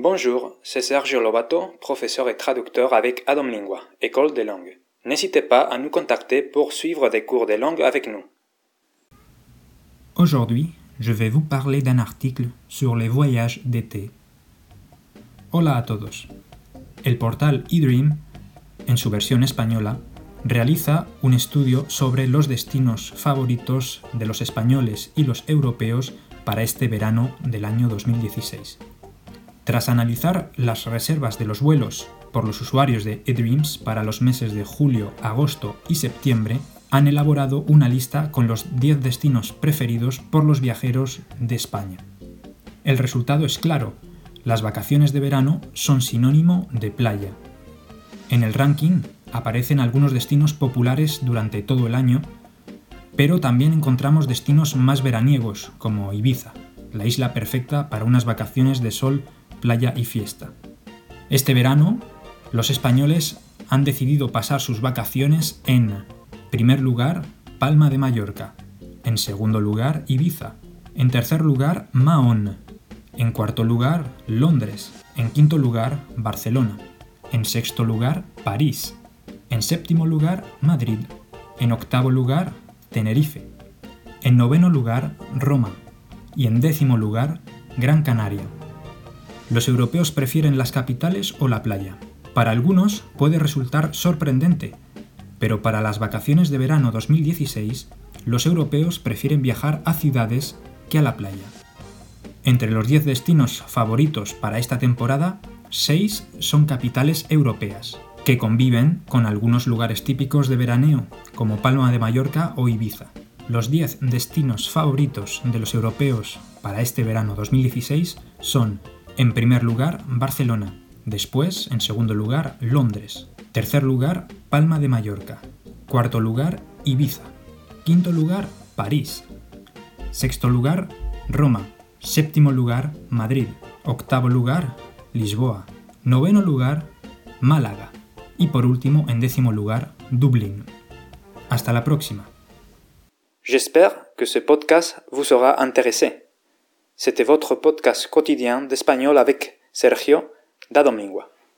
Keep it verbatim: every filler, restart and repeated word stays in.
Bonjour, c'est Sergio Lobato, professeur et traducteur avec Adom Lingua, École des langues. N'hésitez pas à nous contacter pour suivre des cours de langue avec nous. Aujourd'hui, je vais vous parler d'un article sur les voyages d'été. Hola a todos. El portal eDream, en su versión española, realiza un estudio sobre los destinos favoritos de los españoles y los europeos para este verano del año dos mil dieciséis. Tras analizar las reservas de los vuelos por los usuarios de eDreams para los meses de julio, agosto y septiembre, han elaborado una lista con los diez destinos preferidos por los viajeros de España. El resultado es claro: las vacaciones de verano son sinónimo de playa. En el ranking aparecen algunos destinos populares durante todo el año, pero también encontramos destinos más veraniegos, como Ibiza, la isla perfecta para unas vacaciones de sol, playa y fiesta. Este verano, los españoles han decidido pasar sus vacaciones en primer lugar, Palma de Mallorca; en segundo lugar, Ibiza; en tercer lugar, Mahón; en cuarto lugar, Londres; en quinto lugar, Barcelona; en sexto lugar, París; en séptimo lugar, Madrid; en octavo lugar, Tenerife; en noveno lugar, Roma; y en décimo lugar, Gran Canaria. Los europeos prefieren las capitales o la playa. Para algunos puede resultar sorprendente, pero para las vacaciones de verano dos mil dieciséis, los europeos prefieren viajar a ciudades que a la playa. Entre los diez destinos favoritos para esta temporada, seis son capitales europeas, que conviven con algunos lugares típicos de veraneo, como Palma de Mallorca o Ibiza. Los diez destinos favoritos de los europeos para este verano dos mil dieciséis son: en primer lugar, Barcelona; después, en segundo lugar, Londres; tercer lugar, Palma de Mallorca; cuarto lugar, Ibiza; quinto lugar, París; sexto lugar, Roma; séptimo lugar, Madrid; octavo lugar, Lisboa; noveno lugar, Málaga; y por último, en décimo lugar, Dublín. Hasta la próxima. J'espère que ce podcast vous sera intéressé. C'était votre podcast quotidien d'espagnol avec Sergio d'Adom Lingua.